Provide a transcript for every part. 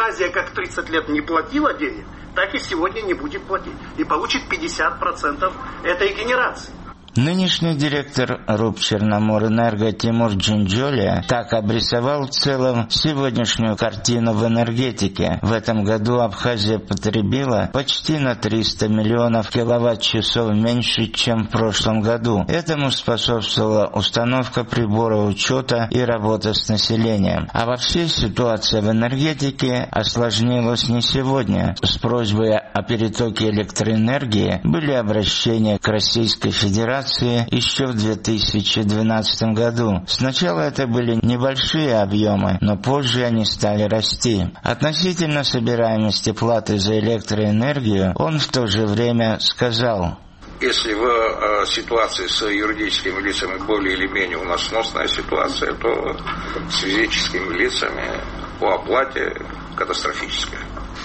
Абхазия как 30 лет не платила денег, так и сегодня не будет платить. И получит 50% этой генерации. Нынешний директор РУП «Черноморэнерго» Тимур Джинджолия так обрисовал в целом сегодняшнюю картину в энергетике. В этом году Абхазия потребила почти на 300 миллионов киловатт-часов меньше, чем в прошлом году. Этому способствовала установка прибора учета и работа с населением. А вообще ситуация в энергетике осложнилась не сегодня. С просьбой о перетоке электроэнергии были обращения к Российской Федерации еще в 2012 году. Сначала это были небольшие объемы, но позже они стали расти. Относительно собираемости платы за электроэнергию он в то же время сказал: если в ситуации с юридическими лицами более или менее у нас сносная ситуация, то с физическими лицами по оплате катастрофическая.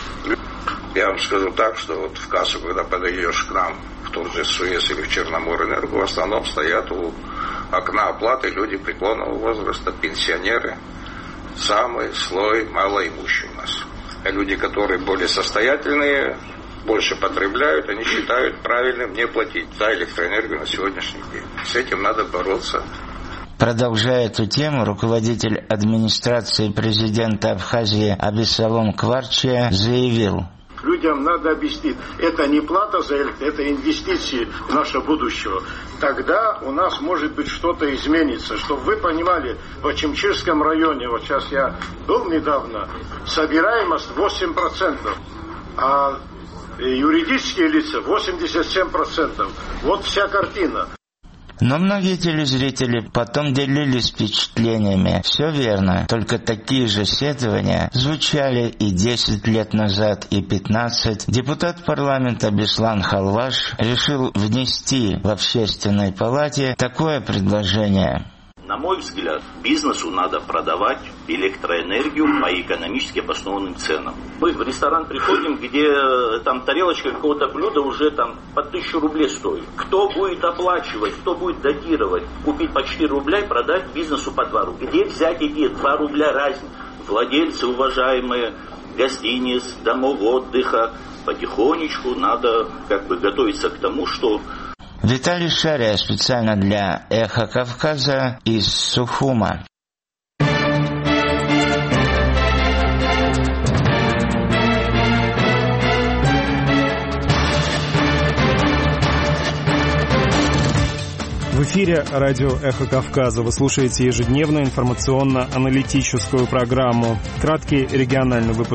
Я вам скажу так, что вот в кассу, когда подойдешь к нам, в том же СУЭС или в Черноморэнерго, в основном стоят у окна оплаты люди преклонного возраста, пенсионеры, самый слой малоимущий у нас. А люди, которые более состоятельные, больше потребляют, они считают правильным не платить за электроэнергию на сегодняшний день. С этим надо бороться. Продолжая эту тему, руководитель администрации президента Абхазии Абисалом Кварчия заявил: людям надо объяснить, это не плата за электроэнергию, это инвестиции в наше будущее. Тогда у нас, может быть, что-то изменится. Чтобы вы понимали, в Очимчирском районе, вот сейчас я был недавно, собираемость 8%, а юридические лица 87%. Вот вся картина. Но многие телезрители потом делились впечатлениями. Все верно, только такие же сетования звучали и 10 лет назад, и 15. Депутат парламента Беслан Халваш решил внести в Общественной палате такое предложение. На мой взгляд, бизнесу надо продавать электроэнергию по экономически обоснованным ценам. Мы в ресторан приходим, где там тарелочка какого-то блюда уже там по 1000 рублей стоит. Кто будет оплачивать, кто будет датировать? Купить по 4 рубля и продать бизнесу по 2 рубля. Где взять эти 2 рубля разницы? Владельцы, уважаемые, гостиниц, домов отдыха, потихонечку надо готовиться к тому, что... Виталий Шария специально для «Эхо Кавказа» из Сухума. В эфире радио «Эхо Кавказа». Вы слушаете ежедневную информационно-аналитическую программу. Краткий региональный выпуск